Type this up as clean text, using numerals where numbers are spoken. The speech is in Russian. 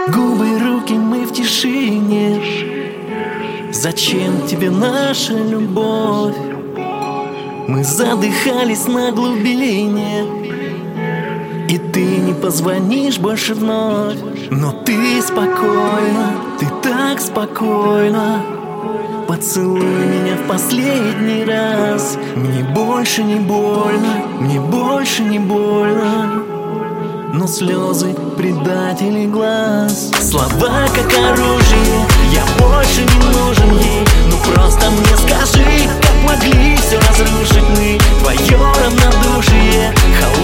Губы, руки, мы в тишине. Зачем тебе наша любовь? Мы задыхались на глубине, и ты не позвонишь больше вновь. Но ты спокойно, ты так спокойно. Поцелуй меня в последний раз. Мне больше не больно, мне больше не больно. Но слезы предателей глаз. Слова как оружие, я больше не нужен ей. Ну просто мне скажи, как могли все разрушить мы. Твое равнодушие,